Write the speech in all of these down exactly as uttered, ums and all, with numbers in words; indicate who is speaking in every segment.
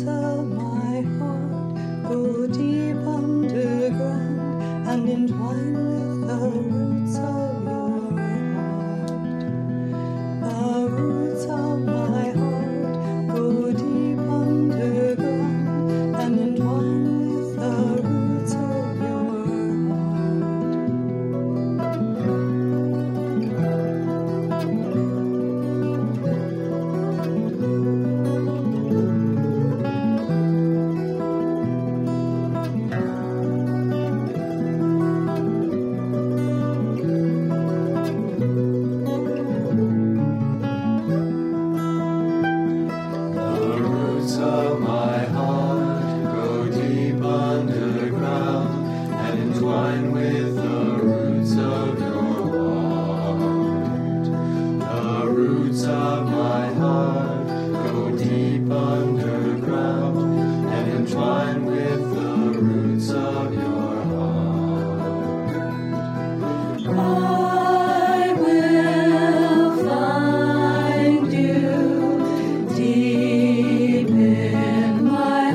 Speaker 1: of my heart go deep underground and entwine with the roots of your heart. The roots of my heart go deep underground and entwine with the roots of your
Speaker 2: of my heart go deep underground and entwine with the roots of your heart. The roots of my heart go deep underground and entwine with the roots of your heart.
Speaker 1: I will find you deep in my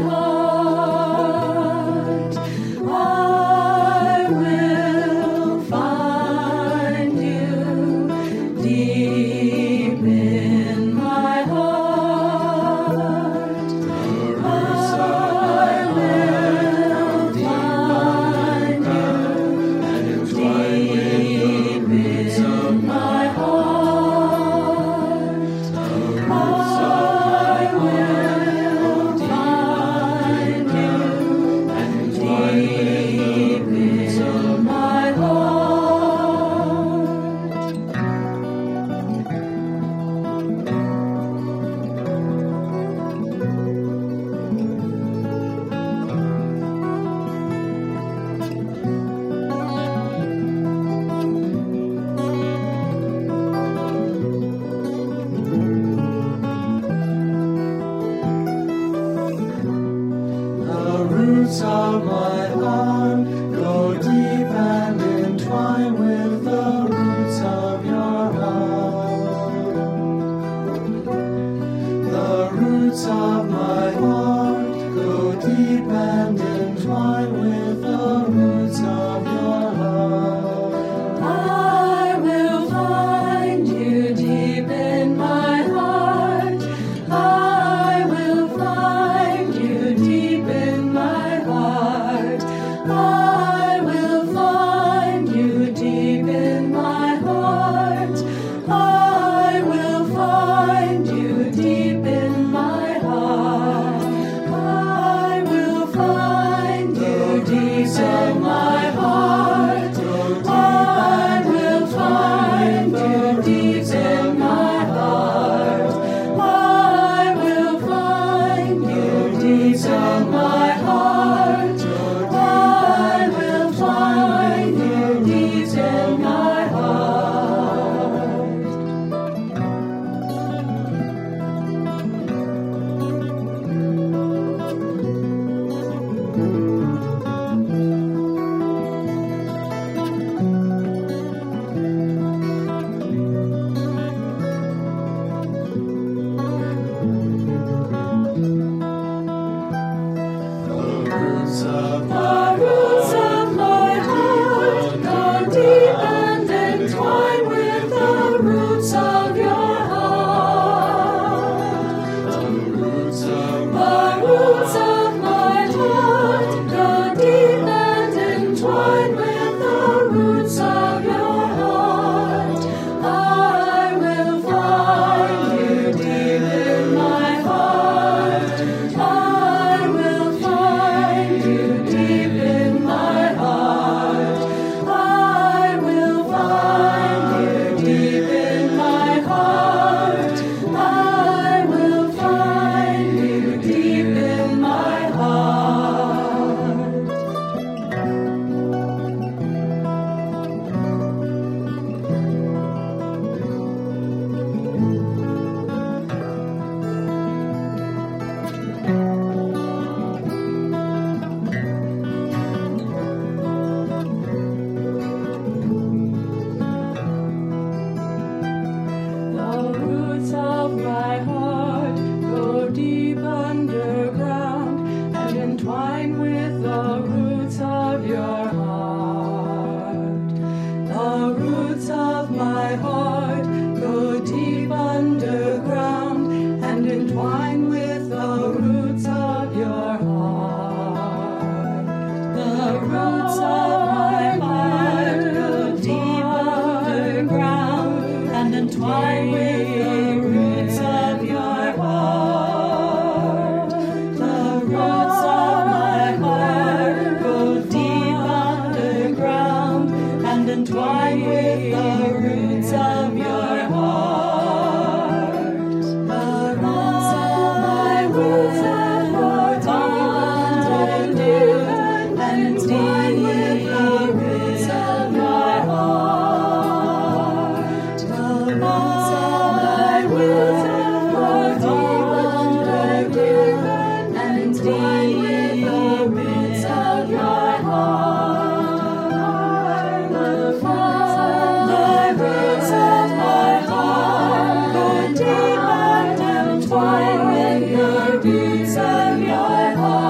Speaker 1: heart. I will find you deep in my heart. I will find you deep in my heart. I will find you deep in my
Speaker 2: The roots of my heart go deep and entwine with the roots of your heart. The roots of my heart go deep and entwine with the roots of your heart.
Speaker 1: I will find you deep in my heart. I will find you deep in my heart. I will find you deep in my heart. I will find you deep in my heart. I will find you deep find the roots of your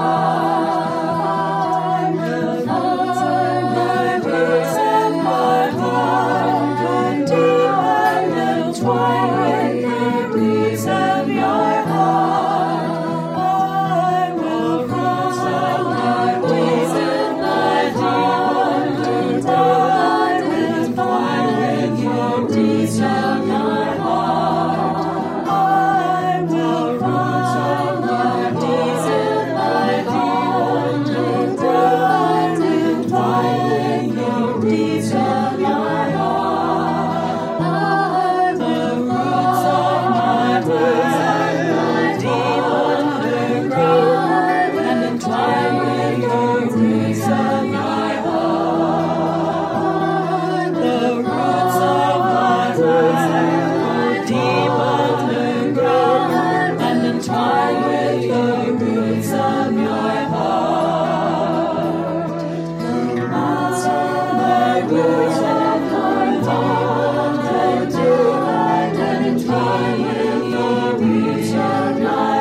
Speaker 1: heart. I will find the roots of my heart. Go deep and entwine with the roots of your heart. I will find the roots of my heart. And I will find with your roots of my heart. I will find the roots of my heart. And I will find with your roots of my heart. I will roots of my roots deep underground and entwine with your roots of my heart. The roots of my roots deep underground and entwine with your roots of my heart. The roots of my roots of my heart and divide and entwine with your roots of my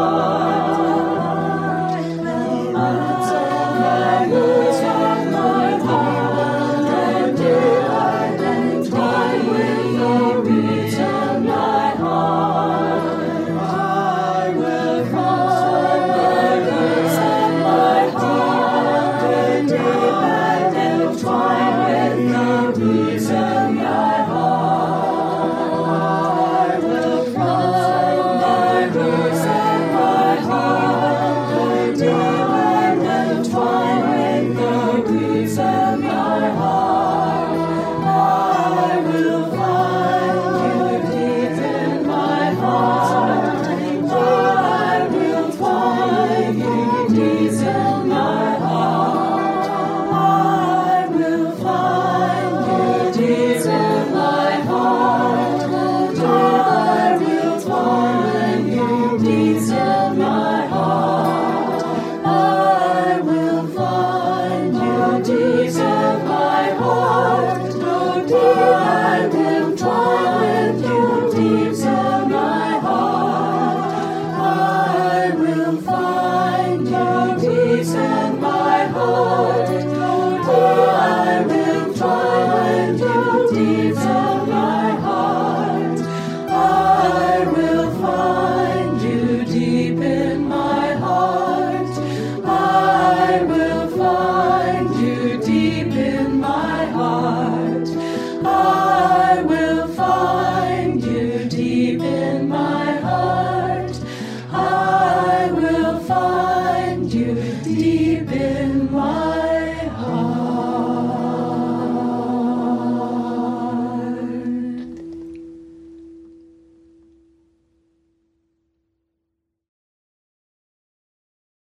Speaker 1: heart. The roots of my roots of my heart and divide and entwine with your roots of my heart. I will find the roots of my heart and divide and entwine with the roots of my heart. I will find the roots of my heart and divide and entwine with the roots of my heart. I will find you deep in my heart. I will find you deep in my heart. I will find you deep in my heart. I will find you deep in my heart. I will find you deep in my heart. No dear, I will twine with you deep in my heart. I will find